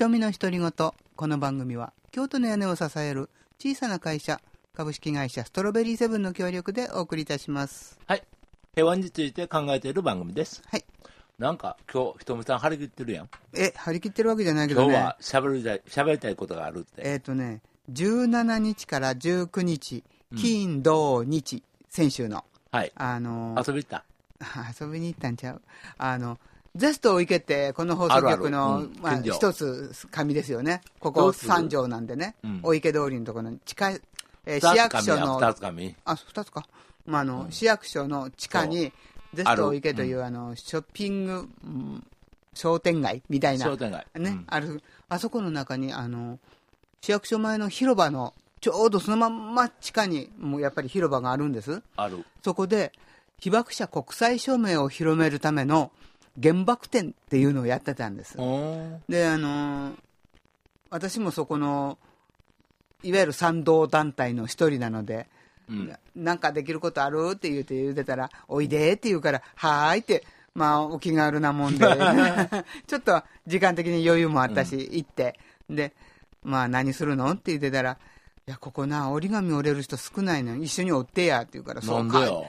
瞳の独り言。この番組は京都の屋根を支える小さな会社株式会社ストロベリーセブンの協力でお送りいたします。 はい、平和について考えている番組です。 はい。 なんか今日ひとみさん張り切ってるやん。 張り切ってるわけじゃないけどね。 今日は喋りたいことがあるって。 17日から19日、金土日、先週のはい、遊び行った。 遊びに行ったんちゃう。ゼストを生けてこの放送局の一つ紙ですよね。ここ3条なんでね、お池通りのところの地下、市役所の 2つ紙。 2つか。市役所の地下にゼストを生けというショッピング、商店街みたいな商店街、 ある。あそこの中に市役所前の広場のちょうどそのまんま地下にもうやっぱり広場があるんです。 ある。 そこで被爆者国際署名を広めるための原爆展っていうのをやってたんです。で、私もそこのいわゆる賛同団体の一人なので、なんかできることあるって言ってたら、おいでって言うから、はーいって、お気軽なもんで、ちょっと時間的に余裕もあったし、行って、で、何するのって言ってたら、いや、ここな、折り紙折れる人少ないのよ、一緒に折ってやって言うから、 そうか。なんでよ。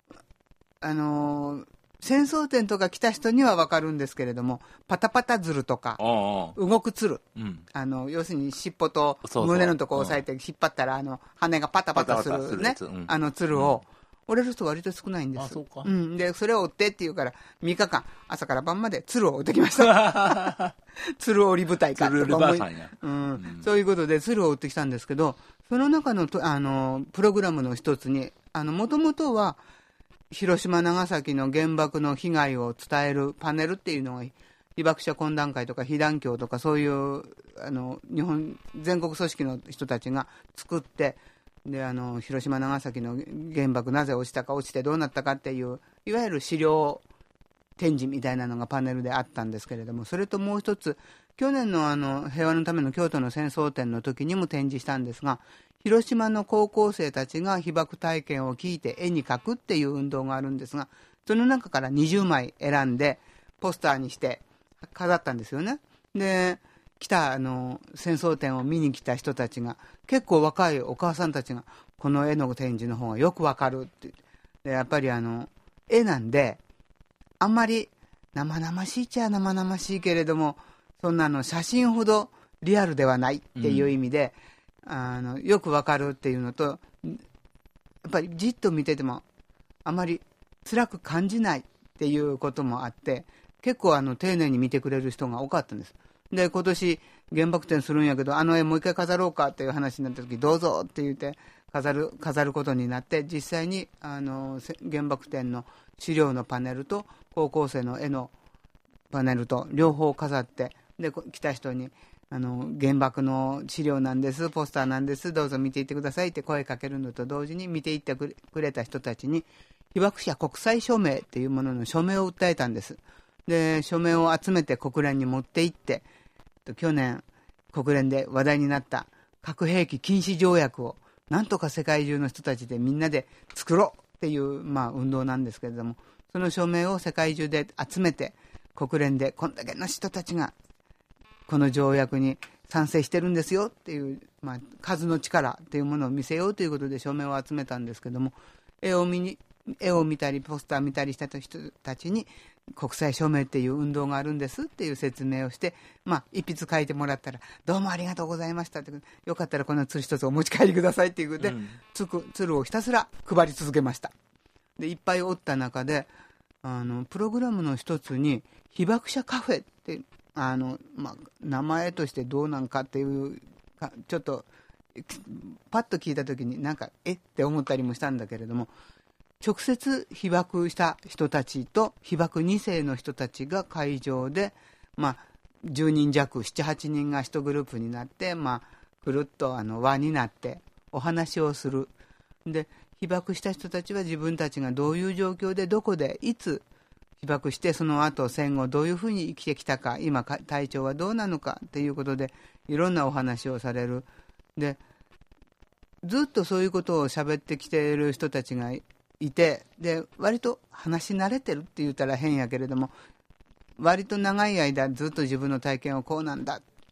戦争展とか来た人には分かるんですけれども、パタパタズルとか動くツル、要するに尻尾と胸のとこを押さえて引っ張ったら羽がパタパタするね、ツルを折れる人割と少ないんです。 そうか。 でそれを折ってって言うから3日間朝から晩までツルを折ってきましたツル折り舞台かとか思い、そういうことでツルを折ってきたんですけど、その中のプログラムの一つにもともとは広島長崎の原爆の被害を伝えるパネルっていうのが被爆者懇談会とか被団協とかそういう日本全国組織の人たちが作って、で広島長崎の原爆なぜ落ちたか落ちてどうなったかっていういわゆる資料展示みたいなのがパネルであったんですけれども、それともう一つ去年の平和のための京都の戦争展の時にも展示したんですが、広島の高校生たちが被爆体験を聞いて絵に描くっていう運動があるんですが、その中から20枚選んでポスターにして飾ったんですよね。で来た戦争展を見に来た人たちが結構若いお母さんたちがこの絵の展示の方がよくわかるって言って、でやっぱり絵なんであんまり生々しいっちゃ生々しいけれども、そんな写真ほどリアルではないっていう意味で、よくわかるっていうのと、やっぱりじっと見ててもあまり辛く感じないっていうこともあって、結構丁寧に見てくれる人が多かったんです。で今年原爆展するんやけど絵もう一回飾ろうかっていう話になった時、どうぞって言って飾ることになって、実際に原爆展の資料のパネルと高校生の絵のパネルと両方飾って、で来た人に原爆の資料なんです、ポスターなんです、どうぞ見ていってくださいって声かけるのと同時に、見ていってくれた人たちに被爆者国際署名っていうものの署名を訴えたんです。で署名を集めて国連に持って行って、去年国連で話題になった核兵器禁止条約をなんとか世界中の人たちでみんなで作ろうっていう、運動なんですけれども、その署名を世界中で集めて国連でこんだけの人たちがこの条約に賛成してるんですよっていう、数の力っていうものを見せようということで署名を集めたんですけども、絵を見たりポスター見たりした人たちに国際署名っていう運動があるんですっていう説明をして、一筆書いてもらったら、どうもありがとうございましたって、よかったらこの鶴一つお持ち帰りくださいっていうことで、鶴をひたすら配り続けました。でいっぱい折った中でプログラムの一つに被爆者カフェって名前としてどうなんかっていうか、ちょっとパッと聞いた時になんかって思ったりもしたんだけれども、直接被爆した人たちと被爆2世の人たちが会場で、10人弱 7,8 人が1グループになって、くるっと輪になってお話をする。で被爆した人たちは自分たちがどういう状況でどこでいつ被爆して、その後戦後どういうふうに生きてきたか、今体調はどうなのかということでいろんなお話をされる。でずっとそういうことを喋ってきている人たちがいて、で割と話し慣れてるって言ったら変やけれども、割と長い間ずっと自分の体験をこうなんだ、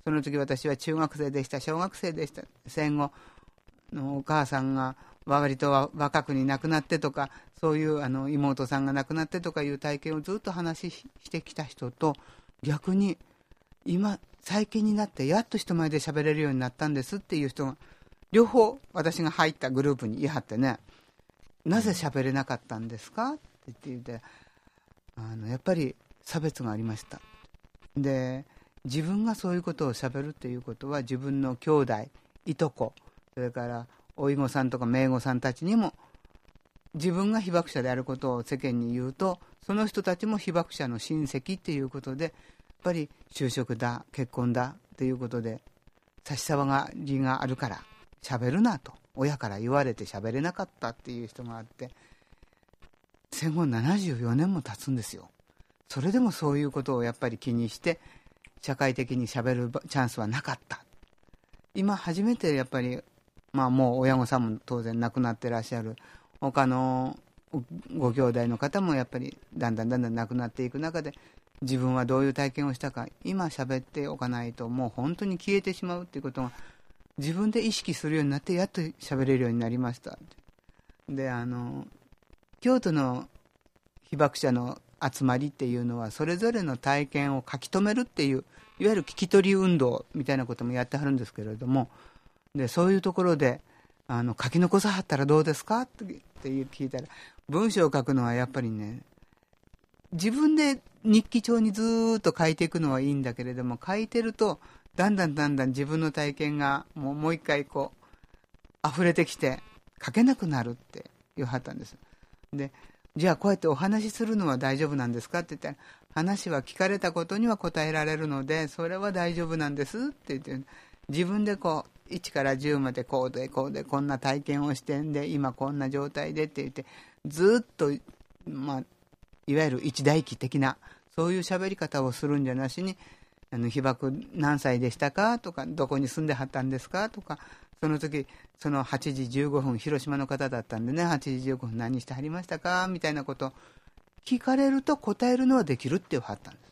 その時私は中学生でした、小学生でした、戦後のお母さんが割と若くに亡くなってとか、そういう妹さんが亡くなってとかいう体験をずっと話してきた人と、逆に今最近になってやっと人前で喋れるようになったんですっていう人が両方私が入ったグループに言い張ってね、なぜ喋れなかったんですかって言ってやっぱり差別がありました。で、自分がそういうことを喋るっていうことは、自分の兄弟、いとこ、それからおいごさんとか姪御さんたちにも自分が被爆者であることを世間に言うと、その人たちも被爆者の親戚っていうことで、やっぱり就職だ結婚だっていうことで差し障りがあるから喋るなと親から言われて喋れなかったっていう人があって、戦後74年も経つんですよ。それでもそういうことをやっぱり気にして社会的に喋るチャンスはなかった。今初めてやっぱり、もう親御さんも当然亡くなってらっしゃる、他のご兄弟の方もやっぱりだんだん亡くなっていく中で、自分はどういう体験をしたか今喋っておかないともう本当に消えてしまうっていうことが自分で意識するようになって、やっと喋れるようになりました。で、京都の被爆者の集まりっていうのはそれぞれの体験を書き留めるっていう、いわゆる聞き取り運動みたいなこともやってはるんですけれども、でそういうところで書き残さはったらどうですかって聞いたら、文章を書くのはやっぱりね、自分で日記帳にずっと書いていくのはいいんだけれども、書いてるとだんだん自分の体験がもう一回こう溢れてきて書けなくなるって言わはったんです。で、じゃあこうやってお話しするのは大丈夫なんですかって言ったら、話は聞かれたことには答えられるのでそれは大丈夫なんですって言って、自分でこう1から10までこうでこんな体験をしてんで今こんな状態でって言ってずっといわゆる一代記的なそういう喋り方をするんじゃなしに、被爆何歳でしたかとか、どこに住んではったんですかとか、その時その8時15分広島の方だったんでね、8時15分何してはりましたかみたいなこと聞かれると答えるのはできるって言わはったんです、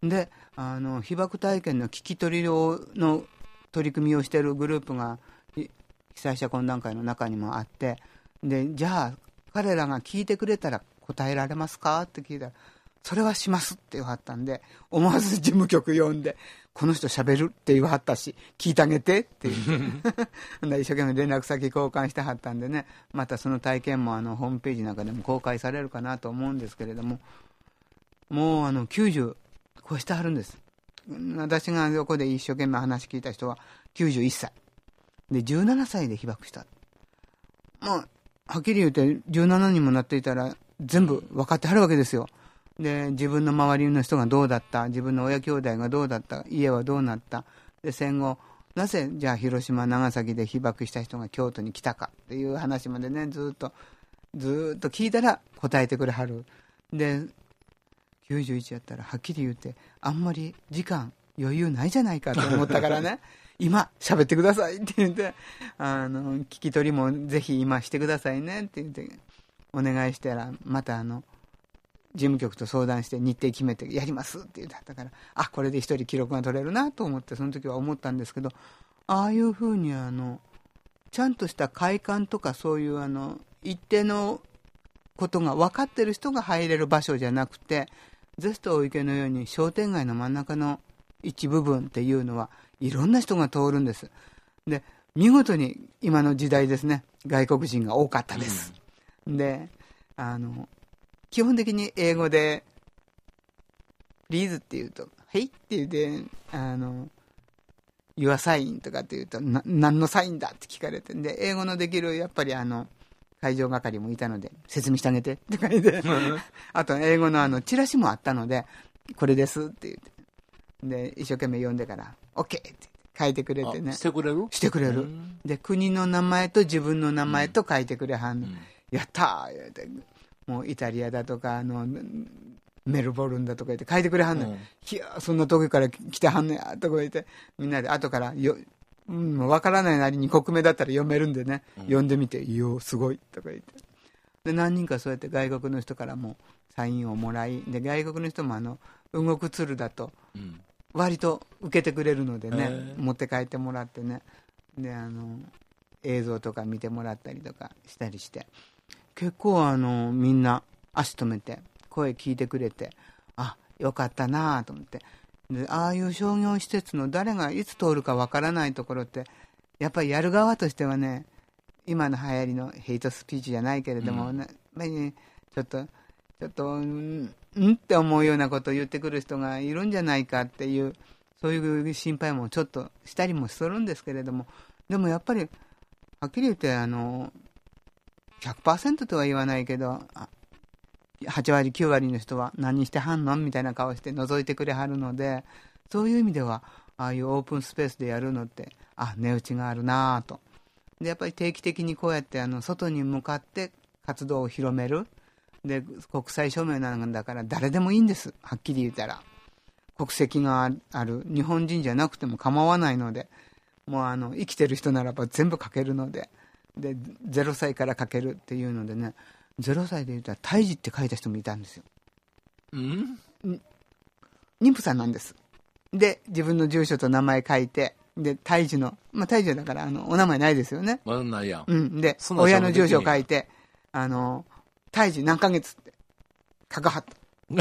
で被爆体験の聞き取りの取り組みをしているグループが被災者懇談会の中にもあって、でじゃあ彼らが聞いてくれたら答えられますかって聞いたら、それはしますって言わはったんで、思わず事務局呼んで、この人喋るって言わはったし聞いてあげてって言って一生懸命連絡先交換してはったんでね、またその体験もホームページなんかでも公開されるかなと思うんですけれども、もう90超してはるんです。私が横で一生懸命話聞いた人は91歳で17歳で被爆した。はっきり言って17にもなっていたら全部分かってはるわけですよ。で自分の周りの人がどうだった、自分の親兄弟がどうだった、家はどうなった、で戦後なぜじゃあ広島長崎で被爆した人が京都に来たかっていう話までね、ずっと聞いたら答えてくれはる。で91やったらはっきり言ってあんまり時間余裕ないじゃないかと思ったからね今喋ってくださいって言って聞き取りもぜひ今してくださいねって言ってお願いしたら、また事務局と相談して日程決めてやりますって言ってたから、これで一人記録が取れるなと思ってその時は思ったんですけど、ああいうふうにちゃんとした会館とかそういう一定のことが分かってる人が入れる場所じゃなくて、ゼスト大池のように商店街の真ん中の一部分っていうのはいろんな人が通るんです。で見事に今の時代ですね、外国人が多かったです、で基本的に英語でリーズって言うとはいって言ってYour sign とかって言うと何のサインだって聞かれて、で英語のできるやっぱり会場係もいたので説明してあげてって書いてあと英語のチラシもあったのでこれですって言って、で一生懸命読んでから OK って書いてくれてね。 してくれるしてくれる。で国の名前と自分の名前と書いてくれはんの、やったー言うて、もうイタリアだとかメルボルンだとか言って書いてくれはんの、いやそんなとこから来てはんのやとか言ってみんなで後から分からないなりに国名だったら読めるんでね、読んでみていやすごいとか言って、で何人かそうやって外国の人からもサインをもらい、で外国の人も動く鶴だと、 割と受けてくれるのでね、持って帰ってもらってね、で映像とか見てもらったりとかしたりして、結構みんな足止めて声聞いてくれて、あ、よかったなと思って。で、ああいう商業施設の誰がいつ通るかわからないところって、やっぱりやる側としてはね、今の流行りのヘイトスピーチじゃないけれども、やっぱりね、ちょっとって思うようなことを言ってくる人がいるんじゃないかっていう、そういう心配もちょっとしたりもするんですけれども、でもやっぱりはっきり言って100% とは言わないけど、8割9割の人は何してはんのみたいな顔して覗いてくれはるので、そういう意味ではああいうオープンスペースでやるのって、値打ちがあるなぁと。でやっぱり定期的にこうやって外に向かって活動を広める。で国際署名なんだから誰でもいいんです。はっきり言ったら国籍がある日本人じゃなくても構わないので、もう生きてる人ならば全部書けるので、で0歳から書けるっていうのでね、0歳で言ったら胎児って書いた人もいたんですよ。妊婦さんなんです。で自分の住所と名前書いて、で胎児の、胎児だからお名前ないですよね。 まだないやん。で親の住所を書いて胎児何ヶ月って書かはった。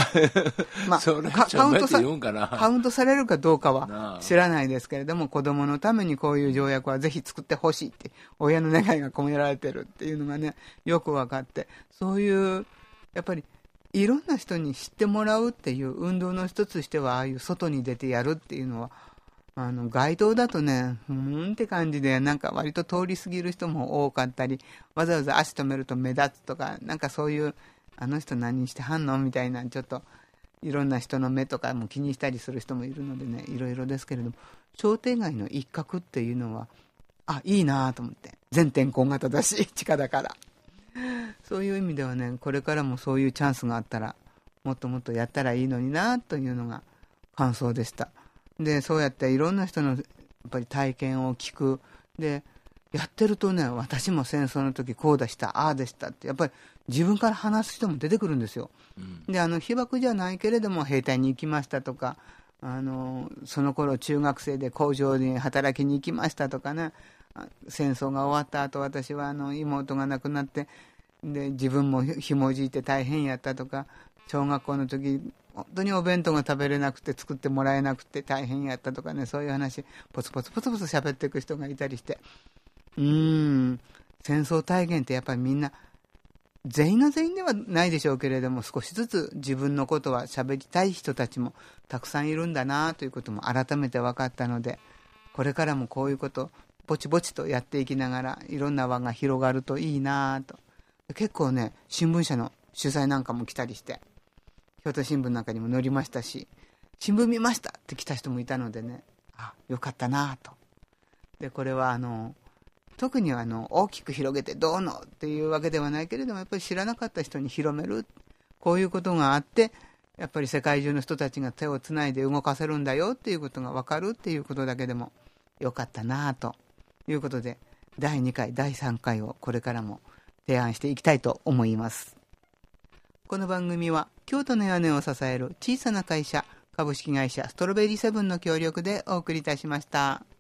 カウントされるかどうかは知らないですけれども、子供のためにこういう条約はぜひ作ってほしいって親の願いが込められてるっていうのがね、よく分かって、そういうやっぱりいろんな人に知ってもらうっていう運動の一つとしては、ああいう外に出てやるっていうのは街頭だとね、って感じで、なんか割と通り過ぎる人も多かったり、わざわざ足止めると目立つとか、なんかそういうあの人何してはんのみたいな、ちょっといろんな人の目とかも気にしたりする人もいるのでね、いろいろですけれども、商店街の一角っていうのはいいなと思って、全天候型だし地下だから、そういう意味ではね、これからもそういうチャンスがあったらもっともっとやったらいいのになというのが感想でした。でそうやっていろんな人のやっぱり体験を聞く。でやってるとね、私も戦争の時こうでした、ああでしたってやっぱり自分から話す人も出てくるんですよ。で被爆じゃないけれども兵隊に行きましたとか、その頃中学生で工場に働きに行きましたとかね、戦争が終わった後私は妹が亡くなって、で自分もひもじいて大変やったとか、小学校の時本当にお弁当が食べれなくて作ってもらえなくて大変やったとかね、そういう話ポツポツ喋っていく人がいたりして、戦争体験ってやっぱりみんな全員が全員ではないでしょうけれども、少しずつ自分のことは喋りたい人たちもたくさんいるんだなということも改めて分かったので、これからもこういうことぼちぼちとやっていきながらいろんな輪が広がるといいなと。結構ね、新聞社の取材なんかも来たりして、京都新聞なんかにも載りましたし、新聞見ましたって来た人もいたのでね、よかったなと。でこれは特に大きく広げてどうのっていうわけではないけれども、やっぱり知らなかった人に広める、こういうことがあってやっぱり世界中の人たちが手をつないで動かせるんだよっていうことが分かるっていうことだけでもよかったなということで、第2回第3回をこれからも提案していきたいと思います。この番組は京都の屋根を支える小さな会社株式会社ストロベリーセブンの協力でお送りいたしました。